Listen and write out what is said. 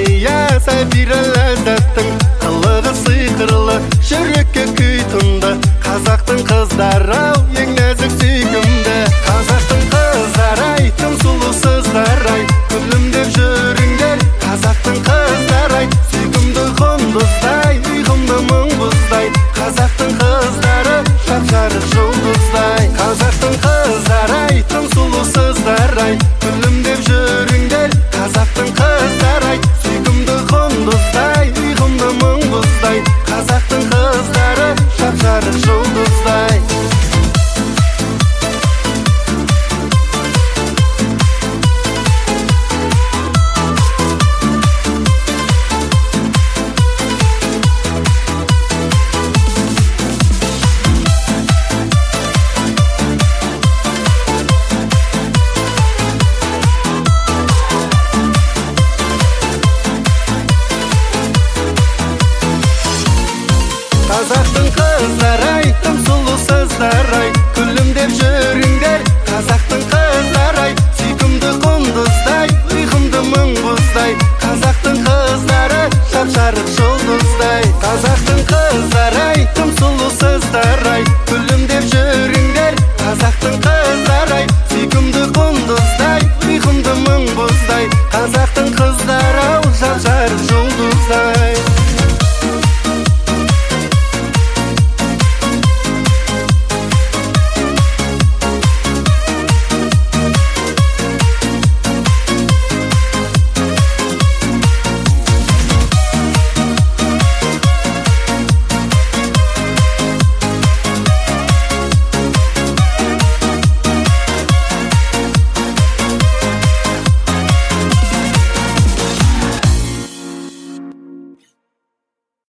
Сафия, Сафира ләззаттың қылығы сиқырлы, жүрекке күй тұнды. Қазақтың қыздары-ау, ең нәзік сүйкімді. Қазақтың қыздары-ай, тым сұлусыздар-ай, күлімдеп жүріңдер. Қазақтың қыздары-ай, сүйкімді құндыздай, ұйқымды мұң бұздай. Қазақтың қыздары жап-жарық жұлдыздай. Қазақтың қыздары-ай, тым сұлусыздар-ай, күлімдеп жүріңдер. Қазақтың қыздары-ай, сүйкімді құндыздай, ұйқымды мұң бұздай. Қазақтың қыздары жап-жарық жұлдыздай. Қазақтың қыздары-ай, тым сұлусыздар-ай, күлімдеп жүріңдер. Қазақтың қыздары-ай, сүйкімді құндыздай, ұйқымды мұң бұздай. Қазақтың қыздары жап-жарық